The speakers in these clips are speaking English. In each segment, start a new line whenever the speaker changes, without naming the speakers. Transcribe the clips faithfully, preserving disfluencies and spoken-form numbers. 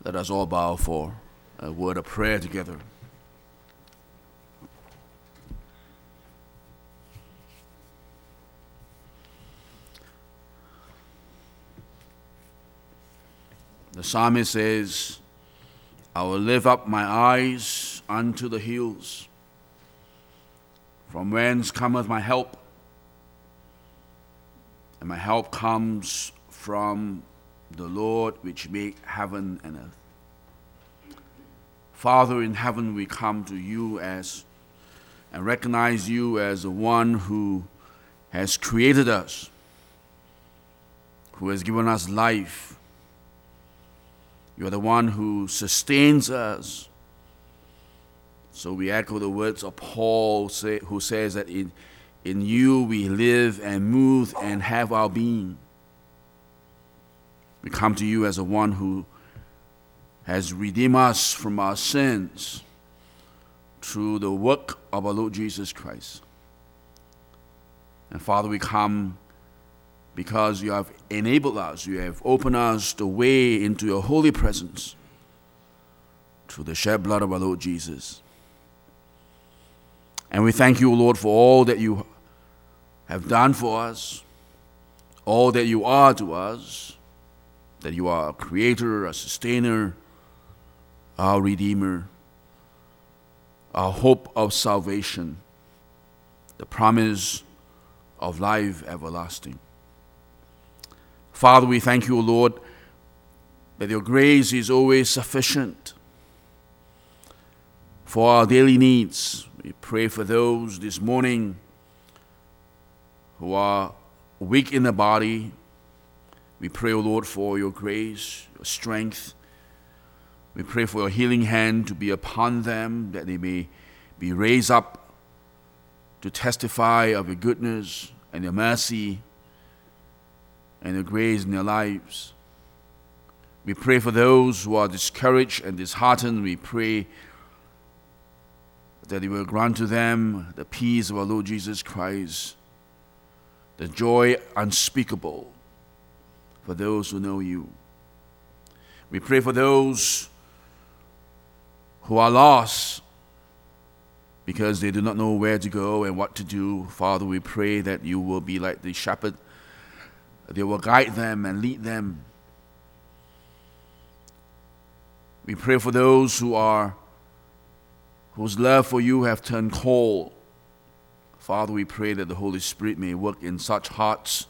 Let us all bow for a word of prayer together. The psalmist says, I will lift up my eyes unto the hills, from whence cometh my help. And my help comes from the Lord which made heaven and earth. Father in heaven, we come to you as and recognize you as the one who has created us, who has given us life. You are the one who sustains us. So we echo the words of Paul, say, who says that in, in you we live and move and have our being. We come to you as the one who has redeemed us from our sins through the work of our Lord Jesus Christ. And Father, we come because you have enabled us, you have opened us the way into your holy presence through the shed blood of our Lord Jesus. And we thank you, Lord, for all that you have done for us, all that you are to us, that you are a creator, a sustainer, our redeemer, our hope of salvation, the promise of life everlasting. Father, we thank you, Lord, that your grace is always sufficient for our daily needs. We pray for those this morning who are weak in the body. We pray, O Lord, for your grace, your strength. We pray for your healing hand to be upon them, that they may be raised up to testify of your goodness and your mercy and your grace in their lives. We pray for those who are discouraged and disheartened. We pray that you will grant to them the peace of our Lord Jesus Christ, the joy unspeakable for those who know you. We pray for those who are lost because they do not know where to go and what to do. Father, we pray that you will be like the shepherd. They will guide them and lead them. We pray for those who are whose love for you have turned cold. Father, we pray that the Holy Spirit may work in such hearts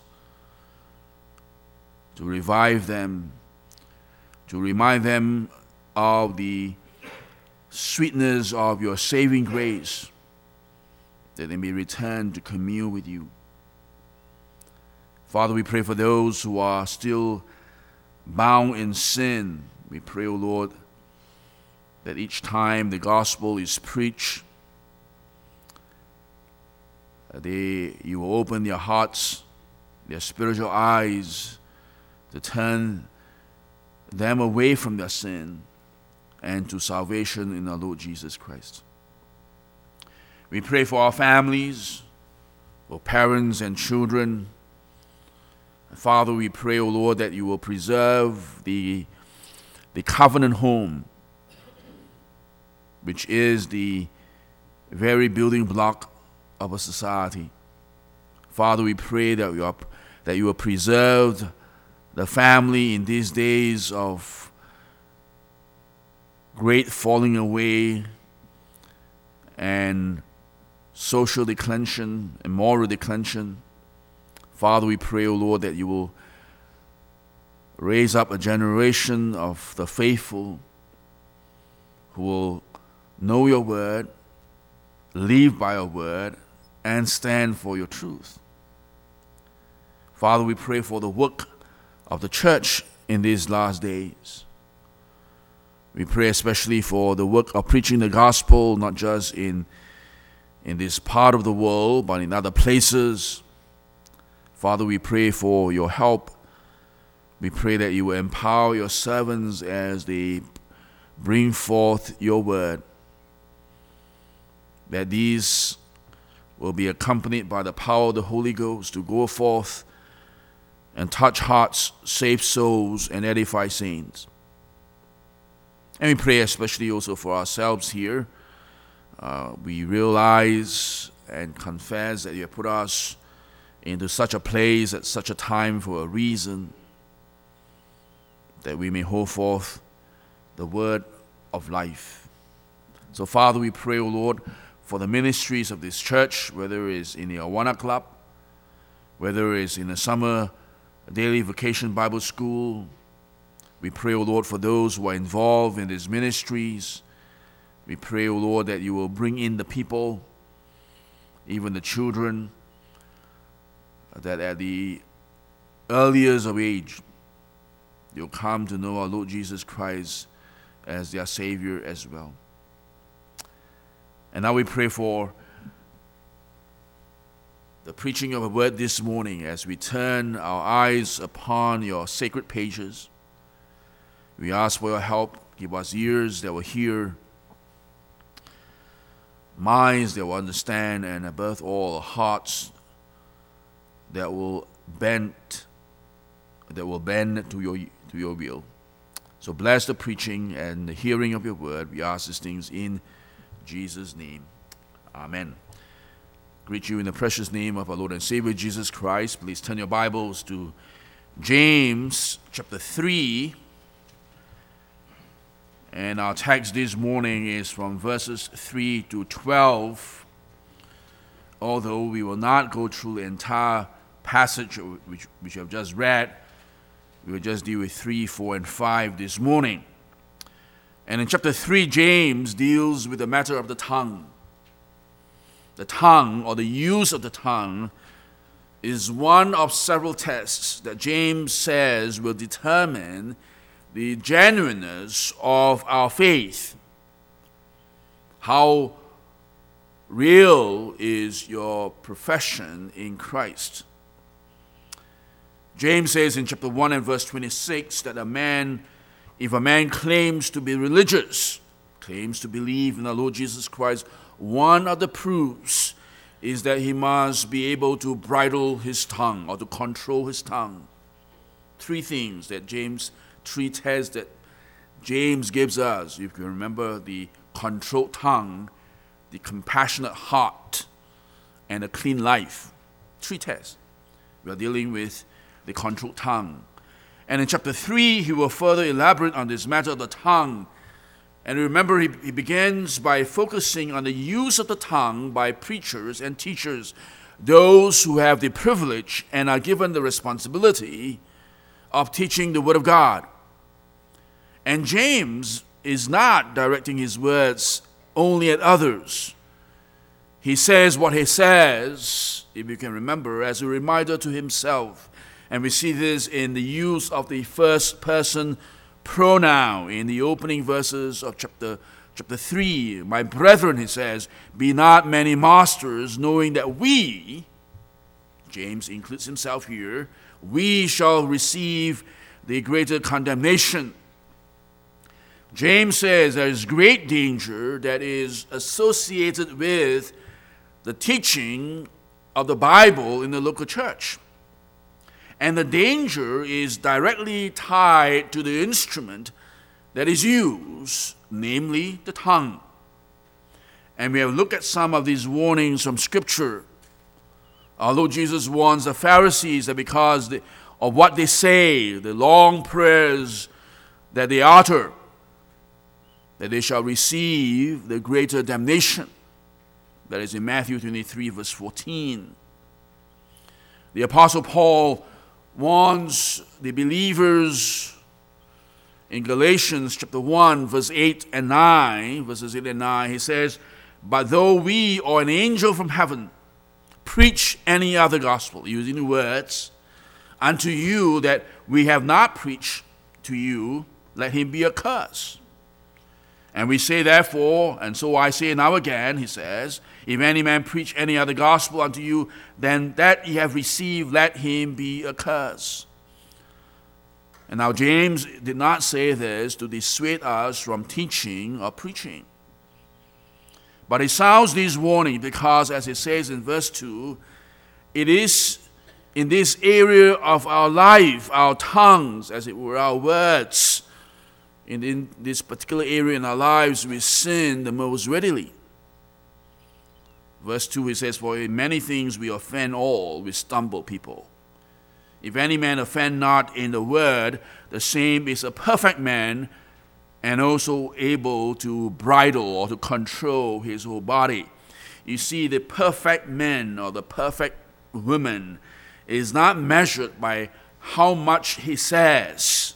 to revive them, to remind them of the sweetness of your saving grace, that they may return to commune with you. Father, we pray for those who are still bound in sin. We pray, O Lord, that each time the gospel is preached, they, you will open their hearts, their spiritual eyes, to turn them away from their sin and to salvation in our Lord Jesus Christ. We pray for our families, for parents and children. Father, we pray, O Lord, that you will preserve the, the covenant home, which is the very building block of a society. Father, we pray that you, are, that you will preserve the family in these days of great falling away and social declension and moral declension. Father, we pray, O Lord, that you will raise up a generation of the faithful who will know your word, live by your word, and stand for your truth. Father, we pray for the work of the church in these last days. We pray especially for the work of preaching the gospel, not just in, in this part of the world, but in other places. Father, we pray for your help. We pray that you will empower your servants as they bring forth your word, that these will be accompanied by the power of the Holy Ghost to go forth and touch hearts, save souls, and edify saints. And we pray especially also for ourselves here. Uh, we realize and confess that you have put us into such a place at such a time for a reason, that we may hold forth the word of life. So, Father, we pray, O Lord, for the ministries of this church, whether it is in the Awana Club, whether it is in the summer daily vacation Bible school. We pray, O Lord, for those who are involved in these ministries. We pray, O Lord, that you will bring in the people, even the children, that at the earliest of age, they'll come to know our Lord Jesus Christ as their Savior as well. And now we pray for the preaching of a word this morning as we turn our eyes upon your sacred pages. We ask for your help. Give us ears that will hear, minds that will understand, and above all, hearts that will bend, that will bend to your to your will. So bless the preaching and the hearing of your word. We ask these things in Jesus' name. Amen. Greet you in the precious name of our Lord and Savior Jesus Christ. Please turn your Bibles to James chapter three. And our text this morning is from verses three to twelve. Although we will not go through the entire passage which, which we have just read, we will just deal with three, four, and five this morning. And in chapter three, James deals with the matter of the tongue. The tongue, or the use of the tongue, is one of several tests that James says will determine the genuineness of our faith. How real is your profession in Christ? James says in chapter one and verse twenty-six that a man, if a man claims to be religious, claims to believe in the Lord Jesus Christ, one of the proofs is that he must be able to bridle his tongue or to control his tongue. Three things that James Three tests that James gives us. You can remember the controlled tongue, the compassionate heart, and a clean life. Three tests. We are dealing with the controlled tongue. And in chapter three, he will further elaborate on this matter of the tongue. And remember, he, he begins by focusing on the use of the tongue by preachers and teachers, those who have the privilege and are given the responsibility of teaching the Word of God. And James is not directing his words only at others. He says what he says, if you can remember, as a reminder to himself. And we see this in the use of the first person pronoun in the opening verses of chapter, chapter three. My brethren, he says, be not many masters, knowing that we, James includes himself here, we shall receive the greater condemnation. James says there is great danger that is associated with the teaching of the Bible in the local church. And the danger is directly tied to the instrument that is used, namely the tongue. And we have looked at some of these warnings from Scripture. Our Lord Jesus warns the Pharisees that because of what they say, the long prayers that they utter, that they shall receive the greater damnation. That is in Matthew twenty-three, verse fourteen. The Apostle Paul warns the believers in Galatians chapter one, verse eight and nine, verses eight and nine. He says, but though we or an angel from heaven preach any other gospel, using the words, unto you that we have not preached to you, let him be accursed. And we say therefore, and so I say now again, he says, if any man preach any other gospel unto you than that ye have received, let him be accursed. And now James did not say this to dissuade us from teaching or preaching. But he sounds this warning because, as it says in verse two, it is in this area of our life, our tongues, as it were, our words, in, in this particular area in our lives, we sin the most readily. Verse two, it says, for in many things we offend all, we stumble people. If any man offend not in the word, the same is a perfect man, and also able to bridle or to control his whole body. You see, the perfect man or the perfect woman is not measured by how much he says.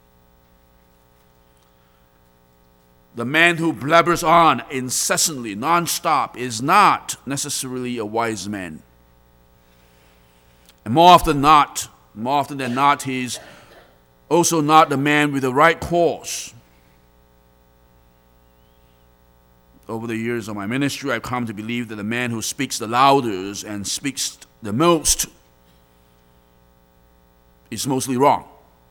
The man who blabbers on incessantly, non-stop, is not necessarily a wise man. And more often not, more often than not, he's also not the man with the right course. Over the years of my ministry, I've come to believe that the man who speaks the loudest and speaks the most is mostly wrong.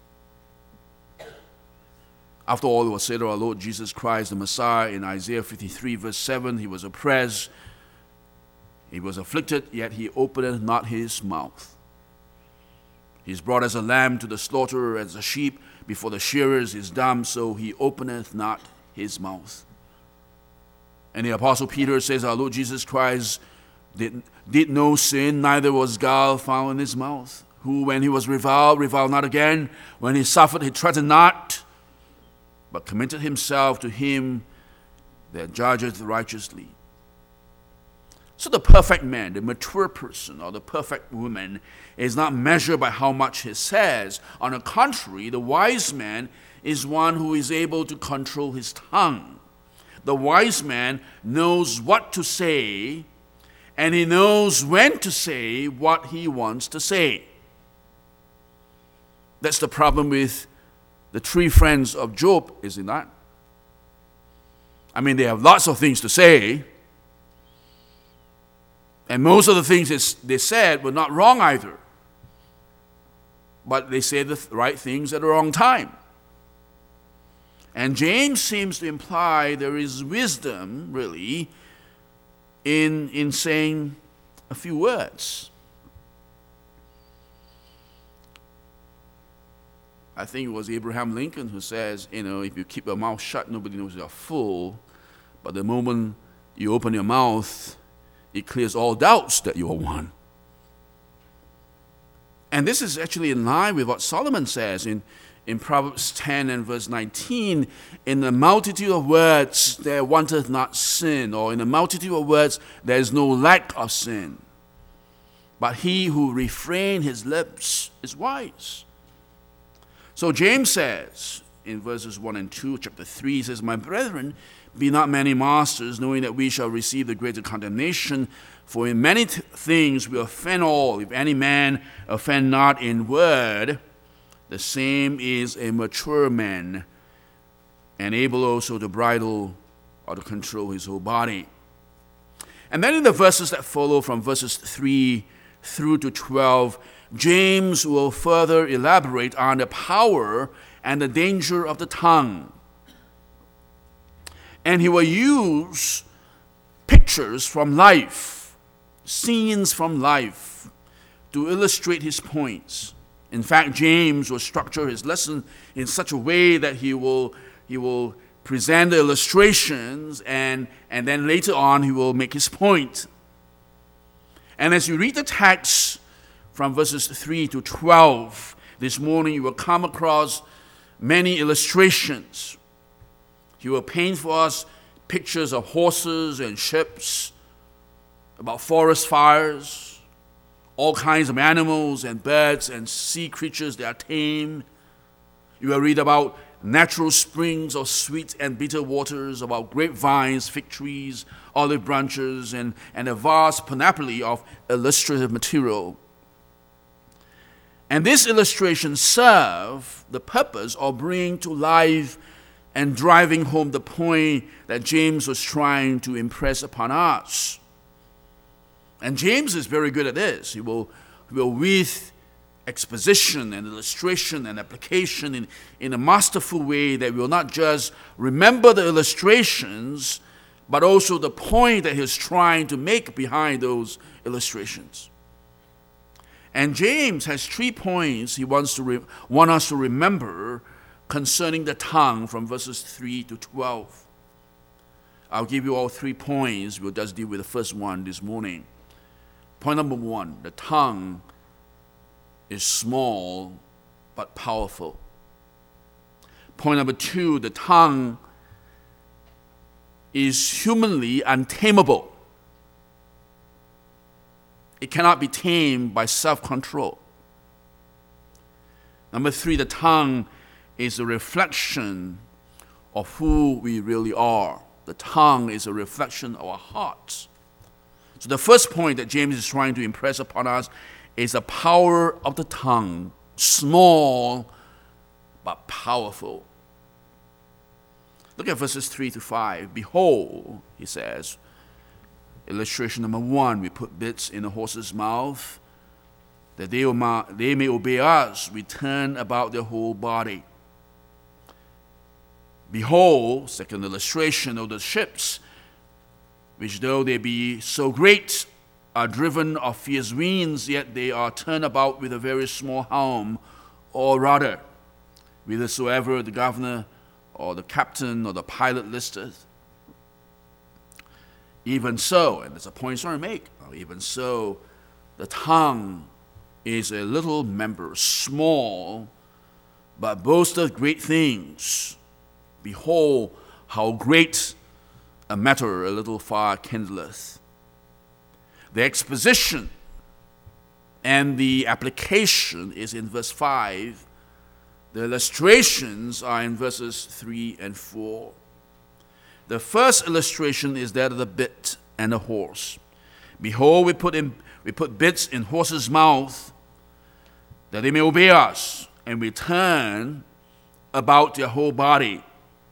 After all, it was said of our Lord Jesus Christ, the Messiah, in Isaiah fifty-three, verse seven, he was oppressed, he was afflicted, yet he opened not his mouth. He is brought as a lamb to the slaughter, as a sheep before the shearers is dumb, so he openeth not his mouth. And the Apostle Peter says, our Lord Jesus Christ did, did no sin, neither was gall found in his mouth. Who, when he was reviled, reviled not again. When he suffered, he threatened not, but committed himself to him that judgeth righteously. So the perfect man, the mature person, or the perfect woman is not measured by how much he says. On the contrary, the wise man is one who is able to control his tongue. The wise man knows what to say, and he knows when to say what he wants to say. That's the problem with the three friends of Job, is it not? I mean, they have lots of things to say, and most of the things they said were not wrong either. But they said the right things at the wrong time. And James seems to imply there is wisdom, really, in, in saying a few words. I think it was Abraham Lincoln who says, you know, if you keep your mouth shut, nobody knows you're a fool. But the moment you open your mouth, it clears all doubts that you are one. And this is actually in line with what Solomon says in In Proverbs ten and verse nineteen, in the multitude of words there wanteth not sin, or in the multitude of words there is no lack of sin. But he who refrains his lips is wise. So James says in verses one and two, chapter three, he says, my brethren, be not many masters, knowing that we shall receive the greater condemnation. For in many th- things we offend all. If any man offend not in word, the same is a mature man, and able also to bridle or to control his whole body. And then in the verses that follow from verses three through to twelve, James will further elaborate on the power and the danger of the tongue. And he will use pictures from life, scenes from life, to illustrate his points. In fact, James will structure his lesson in such a way that he will, he will present the illustrations, and, and then later on he will make his point. And as you read the text from verses three to twelve, this morning you will come across many illustrations. He will paint for us pictures of horses and ships, about forest fires, all kinds of animals and birds and sea creatures that are tame. You will read about natural springs of sweet and bitter waters, about grapevines, fig trees, olive branches, and, and a vast panoply of illustrative material. And these illustrations serve the purpose of bringing to life and driving home the point that James was trying to impress upon us. And James is very good at this. He will, he will with exposition and illustration and application in, in a masterful way that will not just remember the illustrations, but also the point that he's trying to make behind those illustrations. And James has three points he wants to re- want us to remember concerning the tongue from verses three to twelve. I'll give you all three points. We'll just deal with the first one this morning. Point number one, the tongue is small but powerful. Point number two, the tongue is humanly untamable. It cannot be tamed by self-control. Number three, the tongue is a reflection of who we really are. The tongue is a reflection of our hearts. So the first point that James is trying to impress upon us is the power of the tongue, small but powerful. Look at verses three to five. Behold, he says, illustration number one, we put bits in the horse's mouth, that they, will, they may obey us. We turn about their whole body. Behold, second illustration of the ships, which though they be so great, are driven of fierce winds, yet they are turned about with a very small helm or rudder, whithersoever the governor or the captain or the pilot listeth. Even so, and there's a point I want to make, even so, the tongue is a little member, small, but boasteth great things. Behold, how great a matter a little fire kindleth. The exposition and the application is in verse five. The illustrations are in verses three and four. The first illustration is that of the bit and the horse. Behold, we put in, we put bits in horses' mouth, that they may obey us, and we turn about their whole body.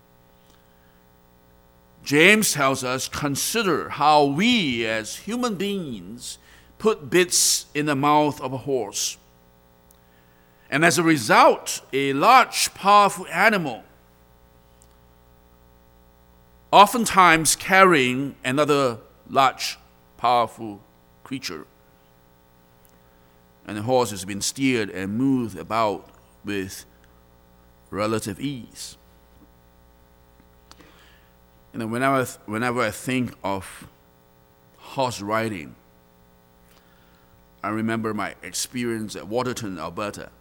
James tells us, consider how we as human beings put bits in the mouth of a horse. And as a result, a large, powerful animal, oftentimes carrying another large, powerful creature, and the horse has been steered and moved about with relative ease. You know, whenever, whenever I think of horse riding, I remember my experience at Waterton, Alberta.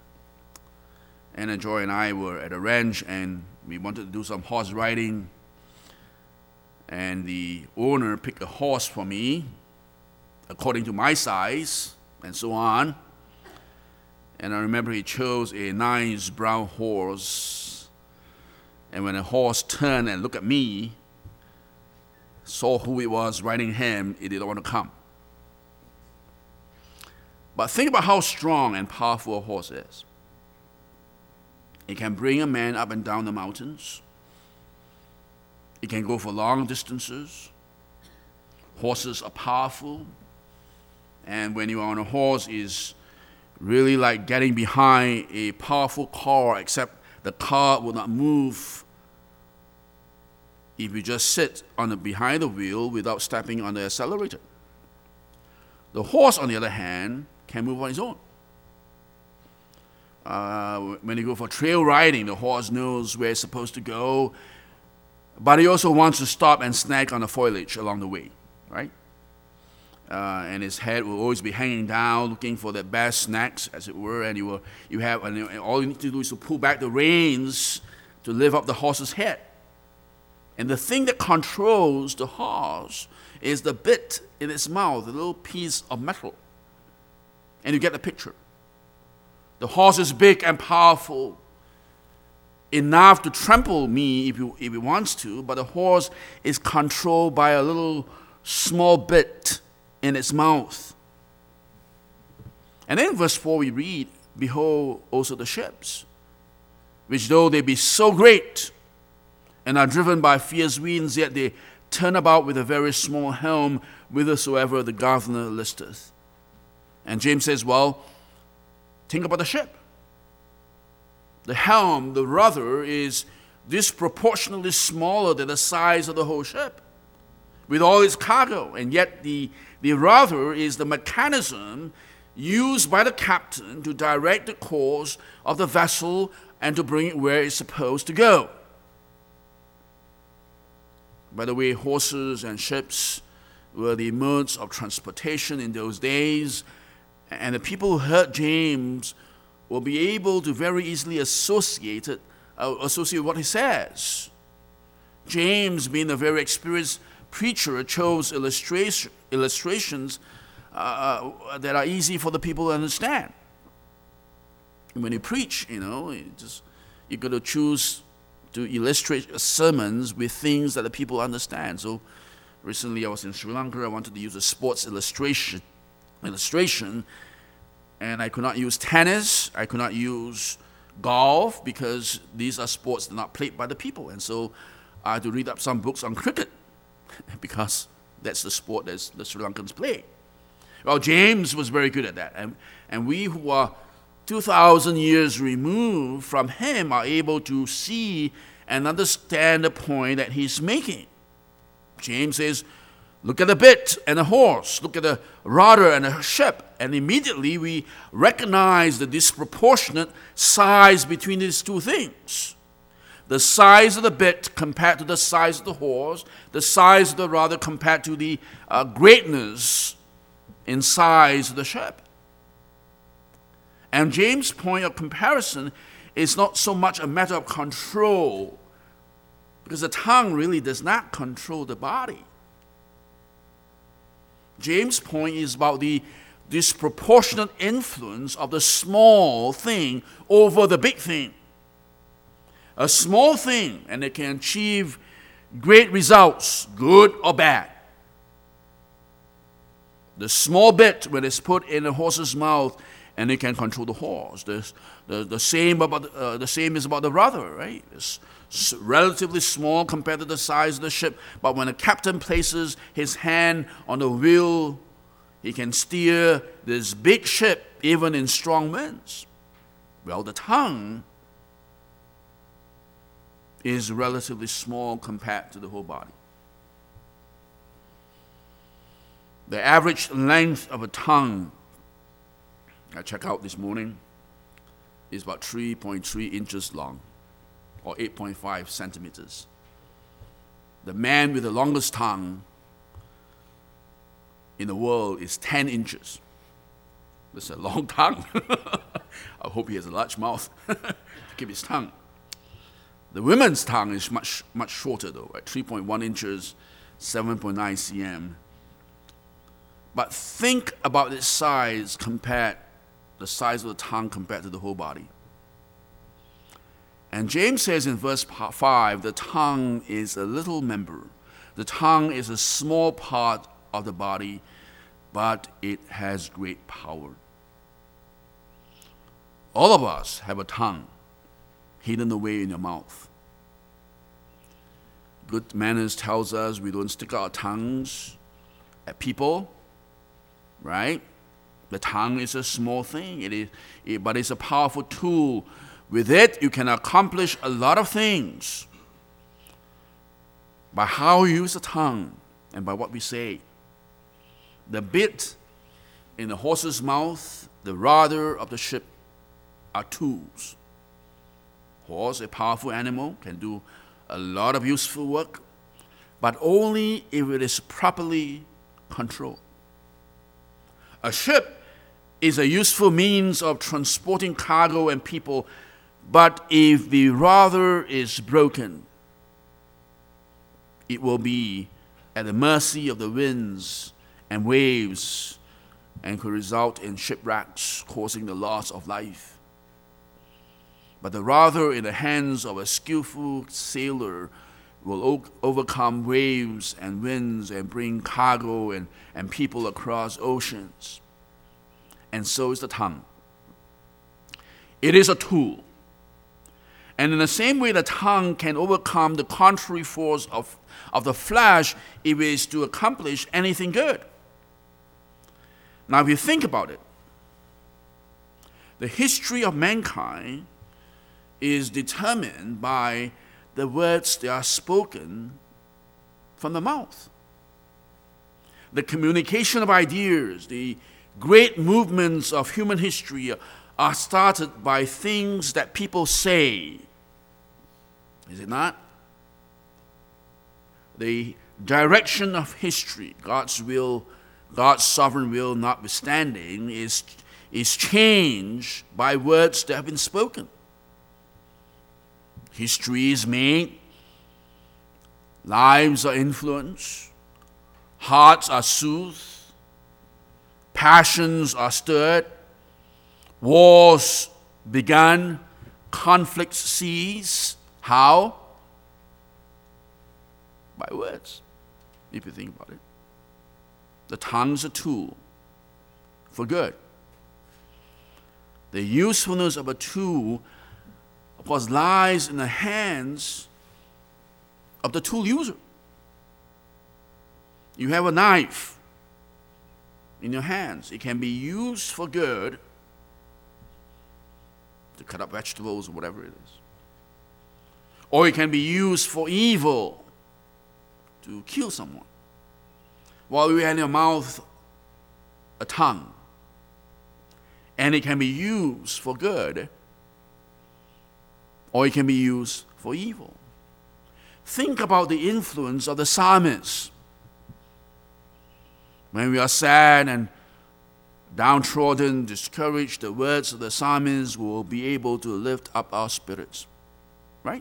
Anna Joy and I were at a ranch, and we wanted to do some horse riding. And the owner picked a horse for me, according to my size, and so on. And I remember he chose a nice brown horse. And when the horse turned and looked at me, saw who it was riding him, it didn't want to come. But think about how strong and powerful a horse is. It can bring a man up and down the mountains. It can go for long distances. Horses are powerful. And when you are on a horse, it's really like getting behind a powerful car, except the car will not move if you just sit on the behind the wheel without stepping on the accelerator. The horse, on the other hand, can move on its own. Uh, when you go for trail riding, the horse knows where it's supposed to go, but he also wants to stop and snack on the foliage along the way, right? Uh, and his head will always be hanging down, looking for the best snacks, as it were. And you will, you have, and all you need to do is to pull back the reins to lift up the horse's head. And the thing that controls the horse is the bit in its mouth, the little piece of metal. And you get the picture. The horse is big and powerful, enough to trample me if, you, if it wants to, but the horse is controlled by a little small bit in its mouth. And then in verse four we read, behold also the ships, which though they be so great and are driven by fierce winds, yet they turn about with a very small helm, whithersoever the governor listeth. And James says, well, think about the ship. The helm, the rudder, is disproportionately smaller than the size of the whole ship, with all its cargo. And yet the, the rudder is the mechanism used by the captain to direct the course of the vessel and to bring it where it's supposed to go. By the way, horses and ships were the modes of transportation in those days, and the people who heard James will be able to very easily associate it, uh, associate what he says. James, being a very experienced preacher, chose illustration, illustrations uh, that are easy for the people to understand. And when you preach, you know, you just you got to choose to illustrate sermons with things that the people understand. So recently I was in Sri Lanka. I wanted to use a sports illustration, illustration, and I could not use tennis. I could not use golf because these are sports that are not played by the people. And so I had to read up some books on cricket because that's the sport that the Sri Lankans play. Well, James was very good at that. And, and we who are two thousand years removed from him are able to see and understand the point that he's making. James says, look at the bit and the horse, look at the rudder and the ship, and immediately we recognize the disproportionate size between these two things. The size of the bit compared to the size of the horse, the size of the rudder compared to the uh, greatness in size of the ship. And James' point of comparison is not so much a matter of control, because the tongue really does not control the body. James' point is about the disproportionate influence of the small thing over the big thing. A small thing, and it can achieve great results, good or bad. The small bit, when it's put in a horse's mouth, and it can control the horse. The, the, the, same, about, uh, the same is about the rudder, right? It's relatively small compared to the size of the ship, but when a captain places his hand on the wheel, he can steer this big ship even in strong winds. Well, the tongue is relatively small compared to the whole body. The average length of a tongue, I checked out this morning, is about three point three inches long, or eight point five centimeters. The man with the longest tongue in the world is ten inches. That's a long tongue. I hope he has a large mouth to keep his tongue. The women's tongue is much, much shorter though, right? three point one inches, seven point nine centimeters. But think about its size compared, the size of the tongue compared to the whole body. And James says in verse five, the tongue is a little member. The tongue is a small part of the body, but it has great power. All of us have a tongue hidden away in your mouth. Good manners tells us we don't stick our tongues at people, right? The tongue is a small thing, it is, it, but it's a powerful tool. With it, you can accomplish a lot of things by how we use the tongue and by what we say. The bit in the horse's mouth, the rudder of the ship are tools. Horse, a powerful animal, can do a lot of useful work, but only if it is properly controlled. A ship is a useful means of transporting cargo and people, but if the rudder is broken, it will be at the mercy of the winds and waves and could result in shipwrecks, causing the loss of life. But the rudder in the hands of a skillful sailor will o- overcome waves and winds and bring cargo and, and people across oceans. And so is the tongue. It is a tool. And in the same way, the tongue can overcome the contrary force of, of the flesh if it is to accomplish anything good. Now, if you think about it, the history of mankind is determined by the words that are spoken from the mouth. The communication of ideas, the great movements of human history are started by things that people say. Is it not? The direction of history, God's will, God's sovereign will notwithstanding, is, is changed by words that have been spoken. History is made, lives are influenced, hearts are soothed, passions are stirred, wars begun, conflicts cease. How? By words, if you think about it. The tongue is a tool for good. The usefulness of a tool, of course, lies in the hands of the tool user. You have a knife in your hands. It can be used for good, to cut up vegetables or whatever it is. Or it can be used for evil, to kill someone. While we have in your mouth a tongue, and it can be used for good, or it can be used for evil. Think about the influence of the psalmist. When we are sad and downtrodden, discouraged, the words of the psalmist will be able to lift up our spirits. Right?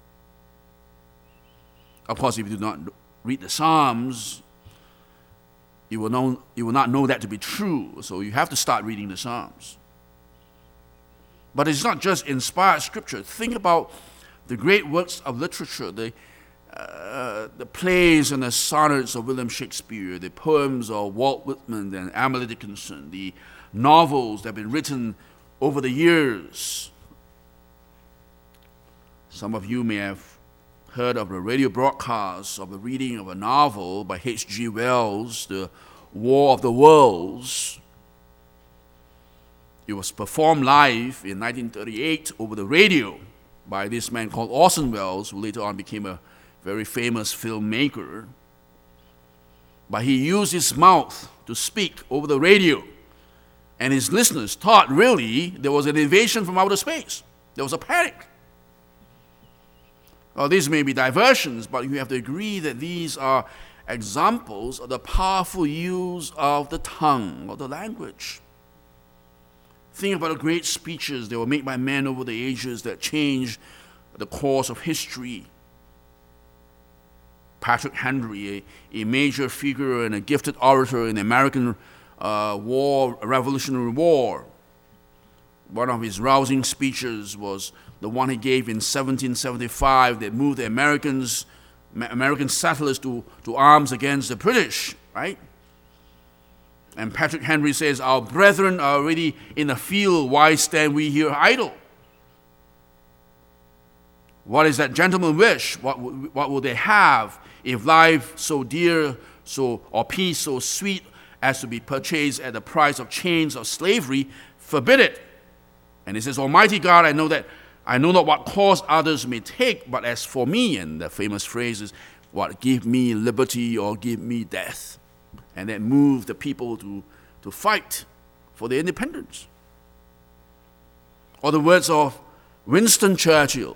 Of course, if you do not read the Psalms, you will, know, you will not know that to be true. So you have to start reading the Psalms. But it's not just inspired scripture. Think about the great works of literature, the, uh, the plays and the sonnets of William Shakespeare, the poems of Walt Whitman and Emily Dickinson, the novels that have been written over the years. Some of you may have heard of a radio broadcast of the reading of a novel by H G Wells, The War of the Worlds. It was performed live in nineteen thirty-eight over the radio by this man called Orson Welles, who later on became a very famous filmmaker. But he used his mouth to speak over the radio, and his listeners thought really there was an invasion from outer space. There was a panic. Well, these may be diversions, but you have to agree that these are examples of the powerful use of the tongue, or the language. Think about the great speeches that were made by men over the ages that changed the course of history. Patrick Henry, a, a major figure and a gifted orator in the American uh, War, Revolutionary War. One of his rousing speeches was the one he gave in seventeen seventy-five that moved the Americans, American settlers to, to arms against the British, right? And Patrick Henry says, "Our brethren are already in the field, why stand we here idle?" What is that gentleman wish? What, what will they have if life so dear, so or peace so sweet as to be purchased at the price of chains of slavery? Forbid it. And he says, "Almighty God, I know that I know not what course others may take, but as for me," and the famous phrase is, "What, give me liberty or give me death." And that moved the people to, to fight for their independence. Or the words of Winston Churchill.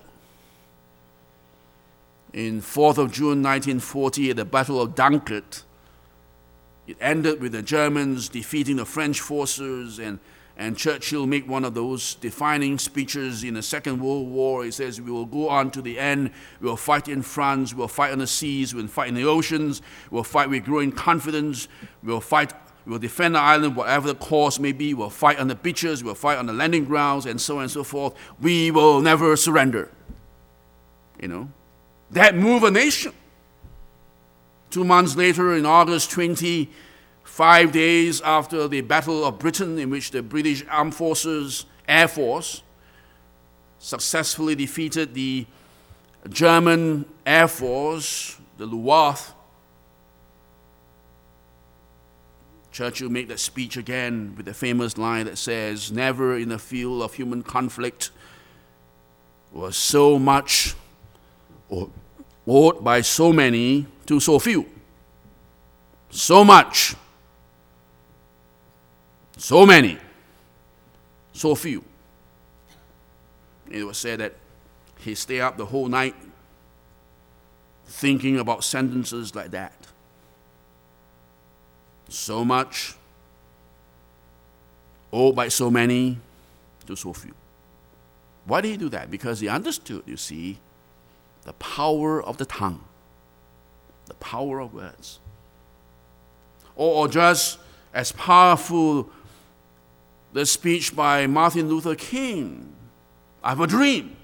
In fourth of June nineteen forty, at the Battle of Dunkirk, it ended with the Germans defeating the French forces, and And Churchill made one of those defining speeches in the Second World War. He says, "We will go on to the end. We will fight in France. We will fight on the seas. We will fight in the oceans. We will fight with growing confidence. We will fight. We will defend the island, whatever the cause may be. We will fight on the beaches. We will fight on the landing grounds, and so on and so forth. We will never surrender." You know, that moved a nation. Two months later, in August twentieth, Five days after the Battle of Britain, in which the British Armed Forces, Air Force, successfully defeated the German Air Force, the Luftwaffe, Churchill made that speech again with the famous line that says, "Never in the field of human conflict was so much owed by so many to so few. So much. So many so few. It was said that he stayed up the whole night thinking about sentences like that. So much, oh, by so many, to so few. Why did he do that? Because he understood, you see, the power of the tongue, the power of words. Or, or just as powerful, the speech by Martin Luther King, I have a dream.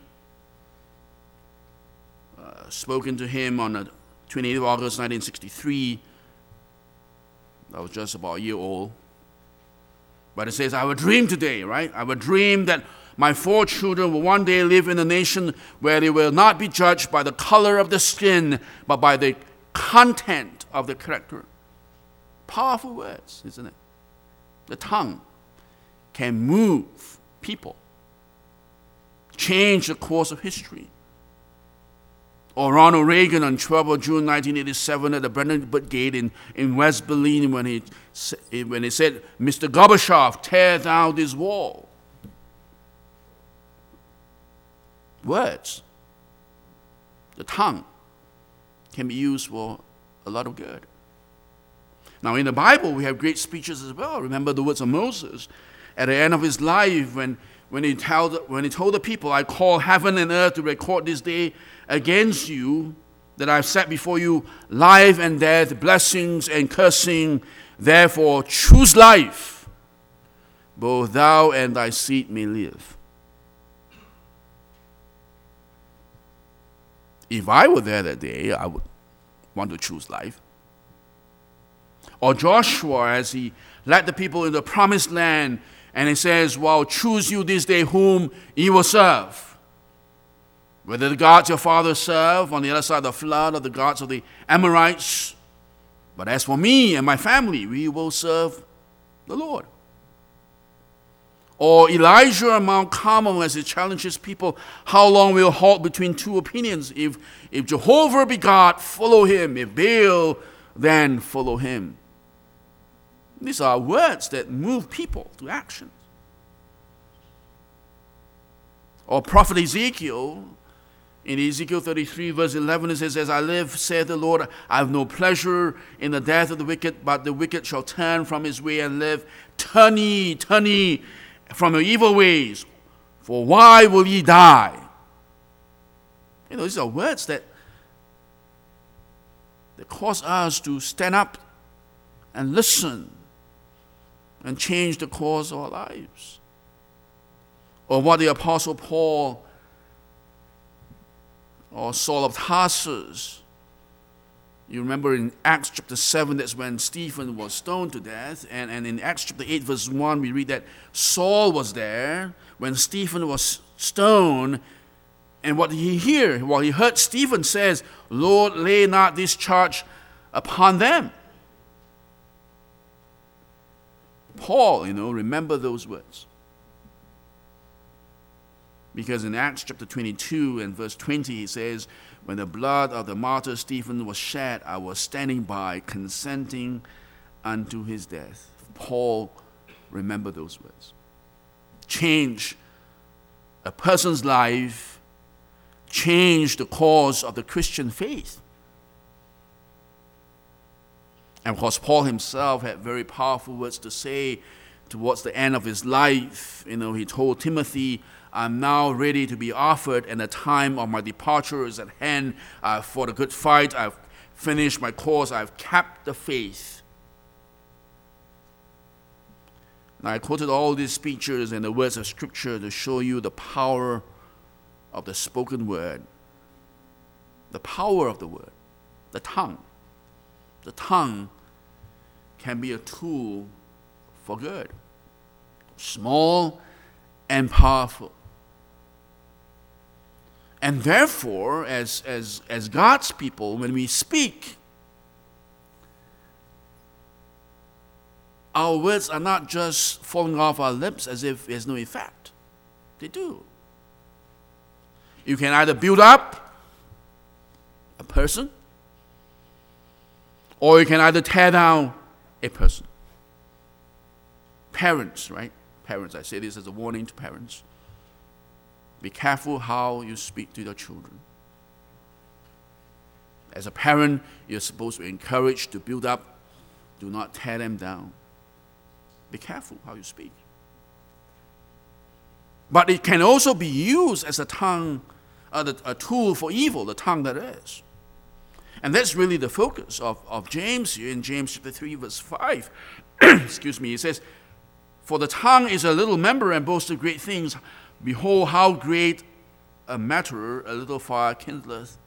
Uh, spoken to him on the twenty-eighth of August nineteen sixty-three. I was just about a year old. But it says, I have a dream today, right? I have a dream that my four children will one day live in a nation where they will not be judged by the color of the skin, but by the content of the character. Powerful words, isn't it? The tongue can move people, change the course of history. Or Ronald Reagan on twelfth of June nineteen eighty-seven at the Brandenburg Gate in, in West Berlin when he, when he said, Mister Gorbachev, tear down this wall. Words, the tongue, can be used for a lot of good. Now in the Bible we have great speeches as well. Remember the words of Moses at the end of his life when, when, he, told, when he told the people, I call heaven and earth to record this day against you, that I've set before you life and death, blessings and cursing. Therefore choose life, both thou and thy seed may live. If I were there that day, I would want to choose life. Or Joshua, as he led the people in the promised land, and he says, well, choose you this day whom ye will serve. Whether the gods your fathers serve on the other side of the flood or the gods of the Amorites. But as for me and my family, we will serve the Lord. Or Elijah on Mount Carmel as he challenges people, how long will halt between two opinions? If, if Jehovah be God, follow him. If Baal, then follow him. These are words that move people to action. Or Prophet Ezekiel, in Ezekiel thirty-three, verse eleven, it says, as I live, saith the Lord, I have no pleasure in the death of the wicked, but the wicked shall turn from his way and live. Turn ye, turn ye from your evil ways, for why will ye die? You know, these are words that, that cause us to stand up and listen and change the course of our lives. Or what the Apostle Paul or Saul of Tarsus, you remember in Acts chapter seven, that's when Stephen was stoned to death. And, and in Acts chapter eight, verse one, we read that Saul was there when Stephen was stoned. And what did he hear? Well, he heard Stephen says, Lord, lay not this charge upon them. Paul, you know, remember those words. Because in Acts chapter twenty-two and verse twenty, he says, when the blood of the martyr Stephen was shed, I was standing by, consenting unto his death. Paul remembered those words. Change a person's life, change the course of the Christian faith. And of course, Paul himself had very powerful words to say towards the end of his life. You know, he told Timothy, I'm now ready to be offered, and the time of my departure is at hand. I've fought a good fight. I've finished my course. I've kept the faith. Now, I quoted all these speeches and the words of Scripture to show you the power of the spoken word, the power of the word, the tongue. The tongue can be a tool for good, small and powerful. And therefore, as, as, as God's people, when we speak, our words are not just falling off our lips as if there's no effect. They do. You can either build up a person, or you can either tear down a person. Parents, right? Parents, I say this as a warning to parents. Be careful how you speak to your children. As a parent, you're supposed to encourage, to build up. Do not tear them down. Be careful how you speak. But it can also be used as a tongue, uh, a tool for evil, the tongue that is. And that's really the focus of, of James here in James chapter three, verse five. Excuse me, it says, "For the tongue is a little member and boasts of great things. Behold, how great a matter a little fire kindleth.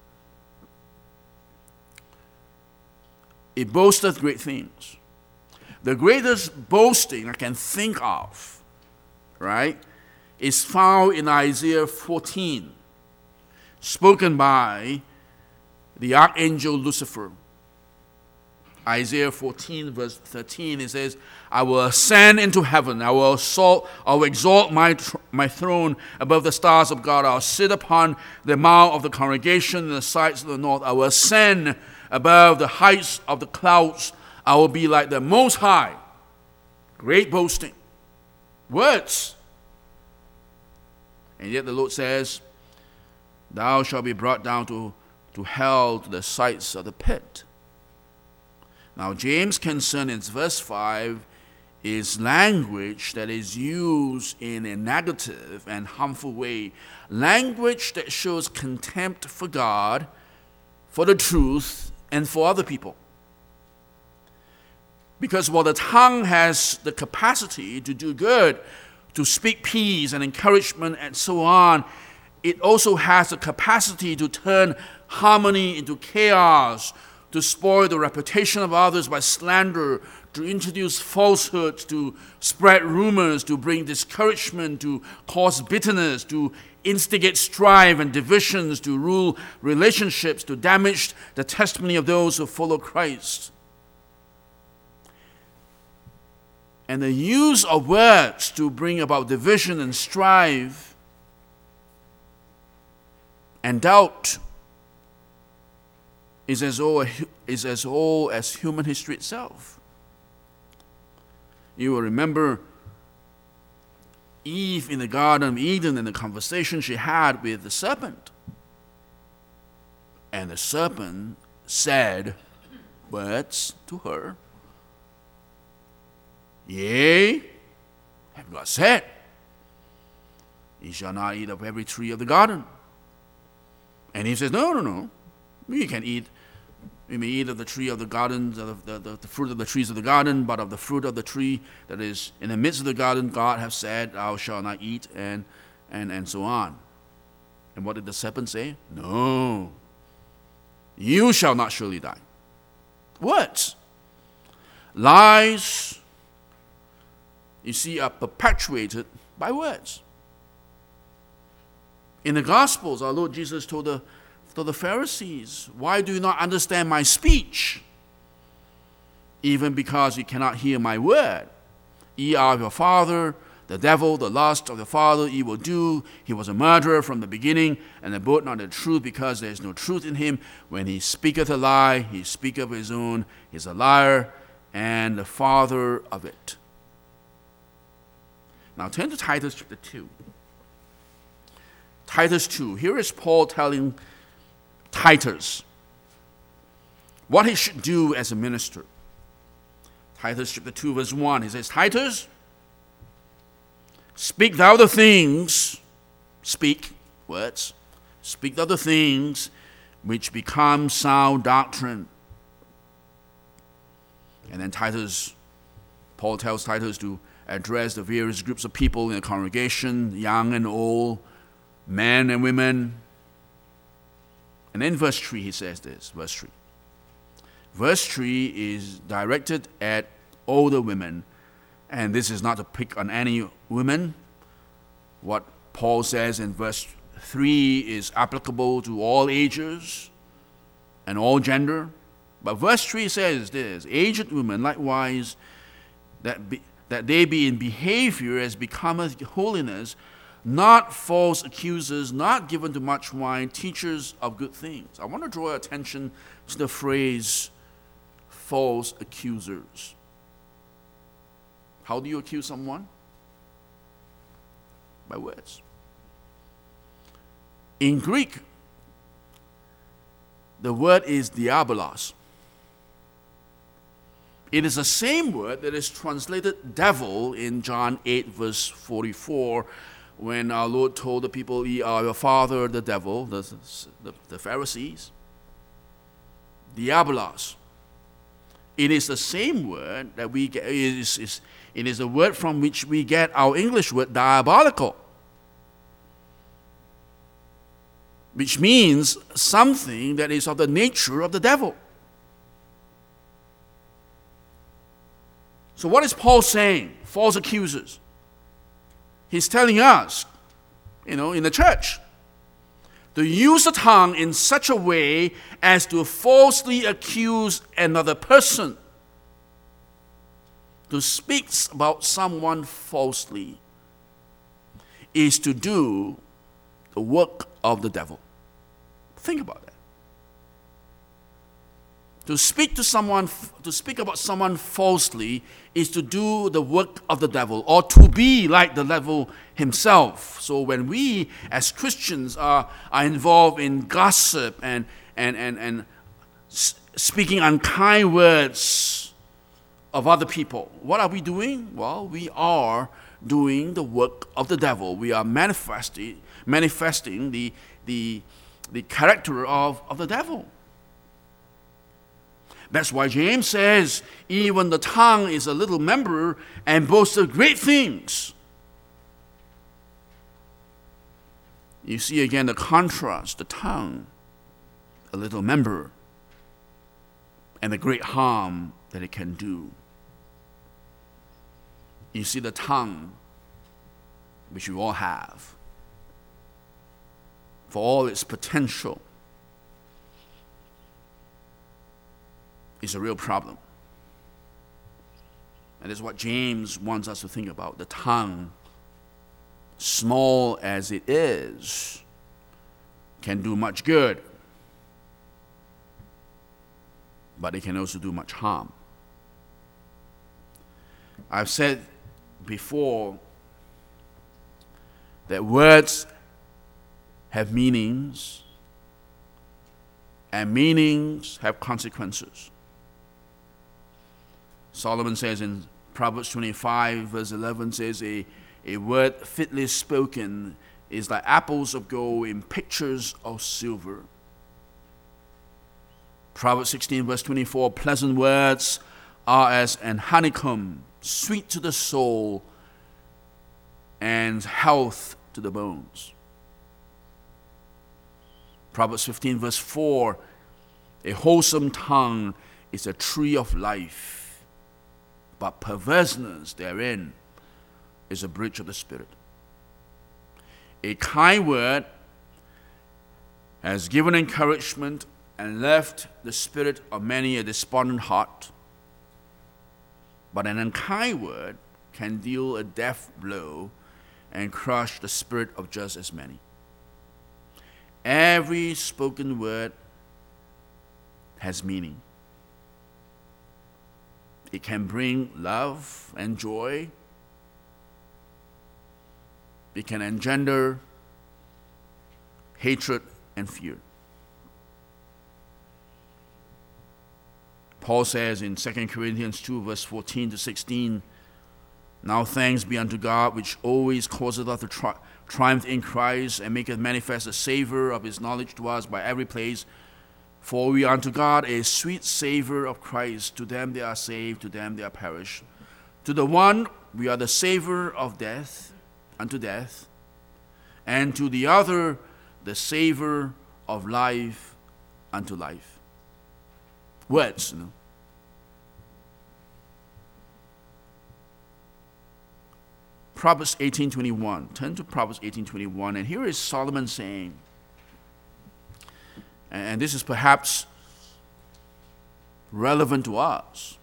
It boasteth great things." The greatest boasting I can think of, right, is found in Isaiah fourteen, spoken by the archangel Lucifer. Isaiah fourteen, verse thirteen, it says, "I will ascend into heaven. I will assault, I will exalt my, tr- my throne above the stars of God. I will sit upon the mount of the congregation in the sides of the north. I will ascend above the heights of the clouds. I will be like the Most High." Great boasting. Words. And yet the Lord says, "Thou shalt be brought down to, to hell, to the sides of the pit." Now, James' concern in verse five is language that is used in a negative and harmful way. Language that shows contempt for God, for the truth, and for other people. Because while the tongue has the capacity to do good, to speak peace and encouragement and so on, it also has the capacity to turn harmony into chaos, to spoil the reputation of others by slander, to introduce falsehoods, to spread rumors, to bring discouragement, to cause bitterness, to instigate strife and divisions, to rule relationships, to damage the testimony of those who follow Christ. And the use of words to bring about division and strife and doubt is as old, is as old as human history itself. You will remember Eve in the Garden of Eden and the conversation she had with the serpent. And the serpent said words to her. "Yea, have God said, ye shall not eat of every tree of the garden." And he says, no, no, no. We can eat, we may eat of the tree of the garden, the, the, the, the fruit of the trees of the garden, but of the fruit of the tree that is in the midst of the garden, God hath said, "Thou shalt not eat," and, and, and so on. And what did the serpent say? "No, you shall not surely die." Words. Lies, you see, are perpetuated by words. In the Gospels, our Lord Jesus told the, told the Pharisees, "Why do you not understand my speech? Even because you cannot hear my word. Ye are of your father, the devil, the lust of the father ye will do. He was a murderer from the beginning, and abode not the truth, because there is no truth in him. When he speaketh a lie, he speaketh of his own. He is a liar, and the father of it." Now turn to Titus chapter two. Titus two. Here is Paul telling Titus what he should do as a minister. Titus chapter two, verse one. He says, "Titus, speak thou the things," speak, words, "speak thou the things which become sound doctrine." And then Titus, Paul tells Titus to address the various groups of people in the congregation, young and old, men and women. And then verse three, he says this, verse three. Verse three is directed at older women, and this is not to pick on any women. What Paul says in verse three is applicable to all ages and all gender. But verse three says this: "Aged women likewise, that be, that they be in behavior as becometh holiness, not false accusers, not given to much wine, teachers of good things." I want to draw attention to the phrase false accusers. How do you accuse someone? by words. In Greek, the word is diabolos. It is the same word that is translated devil in John eight, verse forty-four, when our Lord told the people, "Ye are your father, the devil," the, the, the Pharisees. Diabolos. It is the same word that we get. It is, is, it is the word from which we get our English word diabolical, which means something that is of the nature of the devil. So what is Paul saying? False accusers. He's telling us, you know, in the church, to use the tongue in such a way as to falsely accuse another person, to speak about someone falsely, is to do the work of the devil. Think about that. To speak to someone, to speak about someone falsely is to do the work of the devil, or to be like the devil himself. So when we as Christians are, are involved in gossip and, and, and, and speaking unkind words of other people, what are we doing? Well, we are doing the work of the devil. We are manifesting, manifesting the, the, the character of, of the devil. That's why James says, even the tongue is a little member and boasts of great things. You see again the contrast, the tongue, a little member, and the great harm that it can do. You see the tongue, which we all have, for all its potential, is a real problem. And this is what James wants us to think about. The tongue, small as it is, can do much good, but it can also do much harm. I've said before that words have meanings, and meanings have consequences. Solomon says in Proverbs twenty-five, verse eleven, says, a, a word fitly spoken is like apples of gold in pictures of silver. Proverbs sixteen, verse twenty-four, pleasant words are as an honeycomb, sweet to the soul and health to the bones. Proverbs fifteen, verse four, a wholesome tongue is a tree of life, but perverseness therein is a breach of the spirit. A kind word has given encouragement and left the spirit of many a despondent heart, but an unkind word can deal a death blow and crush the spirit of just as many. Every spoken word has meaning. It can bring love and joy. It can engender hatred and fear. Paul says in Second Corinthians two, verse fourteen to sixteen, now thanks be unto God, which always causeth us to tri- triumph in Christ, and maketh manifest the savor of his knowledge to us by every place. For we are unto God a sweet savor of Christ. To them they are saved, to them they are perished. To the one we are the savor of death unto death, and to the other the savor of life unto life. Words, you know. Proverbs eighteen twenty-one. Turn to Proverbs eighteen twenty-one, and here is Solomon saying, and this is perhaps relevant to us.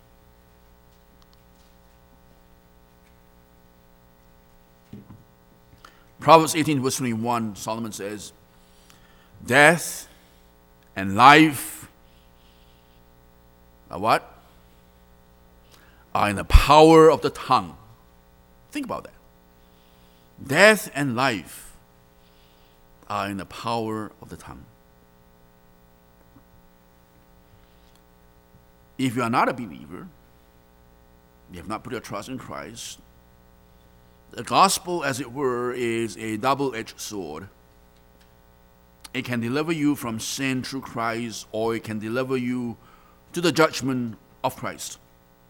Proverbs eighteen, verse twenty-one, Solomon says, death and life are what? Are in the power of the tongue. Think about that. Death and life are in the power of the tongue. If you are not a believer, you have not put your trust in Christ, the gospel, as it were, is a double-edged sword. It can deliver you from sin through Christ, or it can deliver you to the judgment of Christ.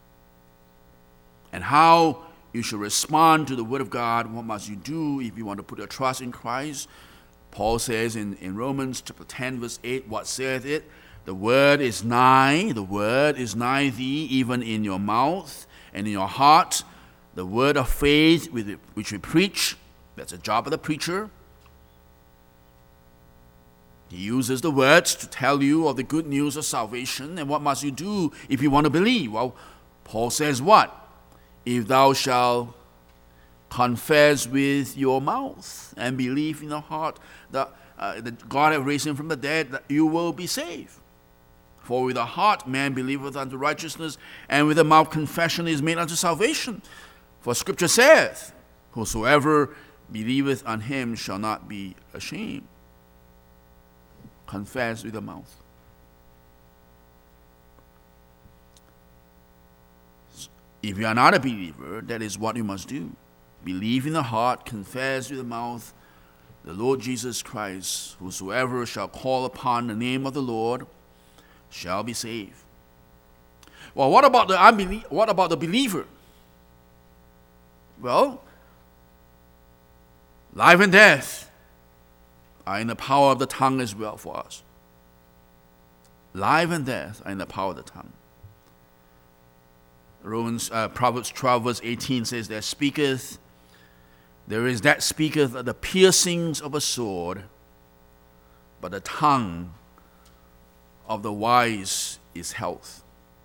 And how you should respond to the word of God, what must you do if you want to put your trust in Christ? Paul says in, in Romans chapter ten, verse eight, what saith it? The word is nigh, the word is nigh thee, even in your mouth and in your heart. The word of faith which we preach, that's the job of the preacher. He uses the words to tell you of the good news of salvation. And what must you do if you want to believe? Well, Paul says what? If thou shalt confess with your mouth and believe in your heart that, uh, that God hath raised him from the dead, that you will be saved. For with the heart man believeth unto righteousness, and with the mouth confession is made unto salvation. For Scripture saith, whosoever believeth on him shall not be ashamed. Confess with the mouth. If you are not a believer, that is what you must do. Believe in the heart, confess with the mouth, the Lord Jesus Christ. Whosoever shall call upon the name of the Lord shall be saved. Well, what about the unbelie- what about the believer? Well, life and death are in the power of the tongue as well for us. Life and death are in the power of the tongue. Romans, uh, Proverbs twelve verse eighteen says, there speaketh, there is that speaketh the piercings of a sword, but the tongue of the wise is health.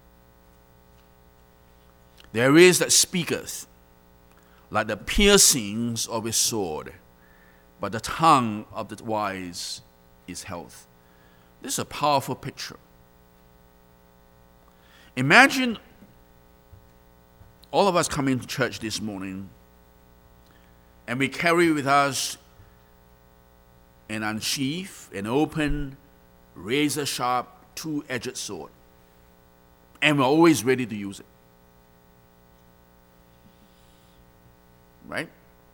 There is that speaketh like the piercings of a sword, but the tongue of the wise is health. This is a powerful picture. Imagine all of us coming to church this morning, and we carry with us an unsheathed, an open, razor-sharp, two-edged sword. And we're always ready to use it. Right?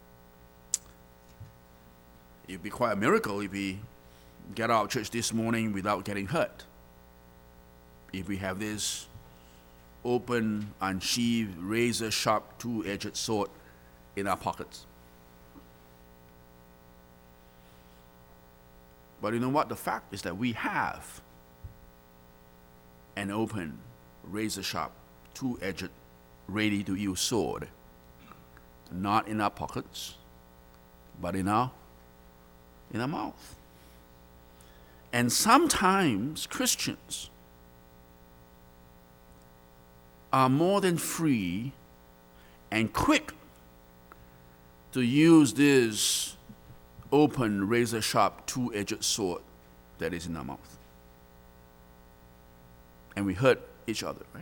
It would be quite a miracle if we get out of church this morning without getting hurt. If we have this open, unsheathed, razor-sharp, two-edged sword in our pockets. But you know what? The fact is that we have an open, razor-sharp, two-edged, ready-to-use sword, not in our pockets, but in our in our mouth. And sometimes Christians are more than free and quick to use this open, razor-sharp, two-edged sword that is in our mouth. And we hurt each other, right?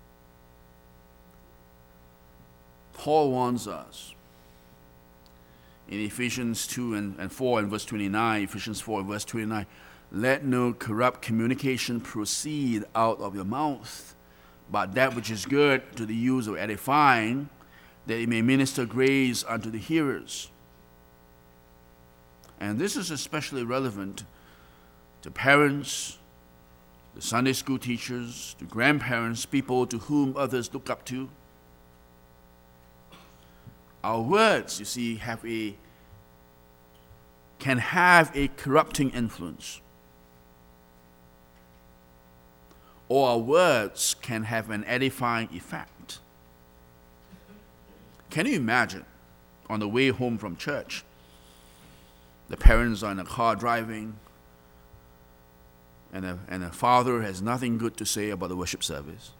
Paul warns us in Ephesians two and, and four and verse twenty-nine, Ephesians four and verse twenty-nine, let no corrupt communication proceed out of your mouth, but that which is good to the use of edifying, that it may minister grace unto the hearers. And this is especially relevant to parents, to Sunday school teachers, to grandparents, people to whom others look up to. Our words, you see, have a can have a corrupting influence. Or our words can have an edifying effect. Can you imagine, on the way home from church, the parents are in a car driving, and the, and the father has nothing good to say about the worship service.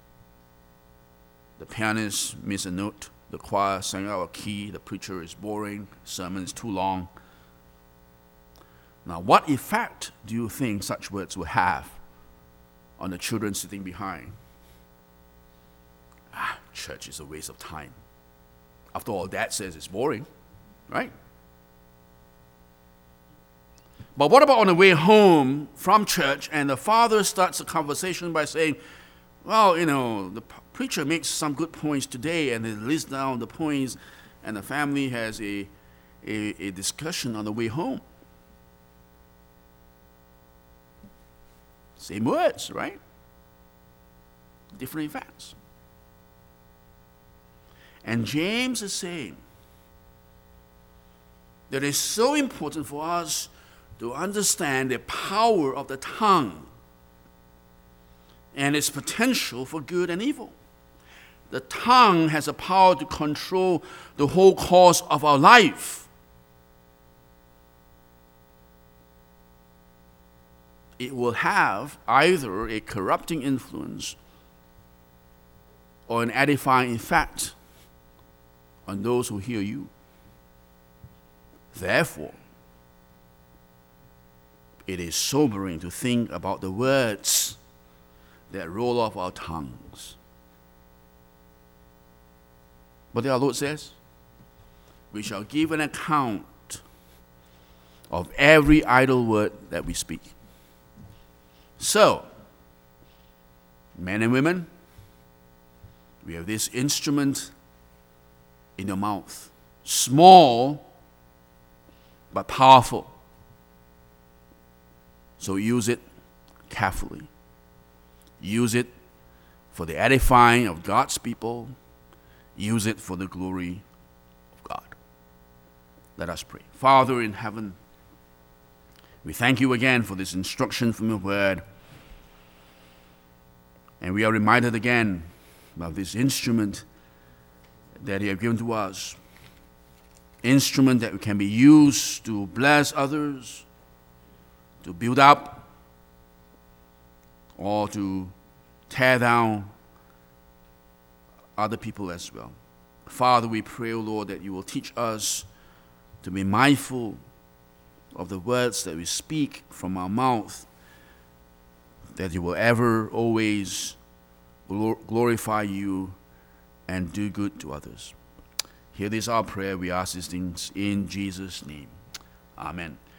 The pianist missed a note, the choir sang out a key, the preacher is boring, sermon is too long. Now, what effect do you think such words will have on the children sitting behind? Ah, church is a waste of time. After all, Dad says it's boring. right? But what about on the way home from church and the father starts the conversation by saying, well, you know, the preacher makes some good points today, and he lists down the points, and the family has a, a, a discussion on the way home. Same words, right? Different events. And James is saying that it's so important for us to understand the power of the tongue and its potential for good and evil. The tongue has a power to control the whole course of our life. It will have either a corrupting influence or an edifying effect on those who hear you. Therefore, it is sobering to think about the words that roll off our tongues. But our Lord says, we shall give an account of every idle word that we speak. So, men and women, we have this instrument in your mouth. Small, but powerful. So use it carefully. Use it for the edifying of God's people. Use it for the glory of God. Let us pray. Father in heaven, we thank you again for this instruction from your word. And we are reminded again of this instrument that you have given to us. Instrument that can be used to bless others, to build up, or to tear down other people as well. Father, we pray, O Lord, that you will teach us to be mindful of the words that we speak from our mouth, that you will ever, always glorify you and do good to others. Hear this our prayer. We ask these things in Jesus' name. Amen.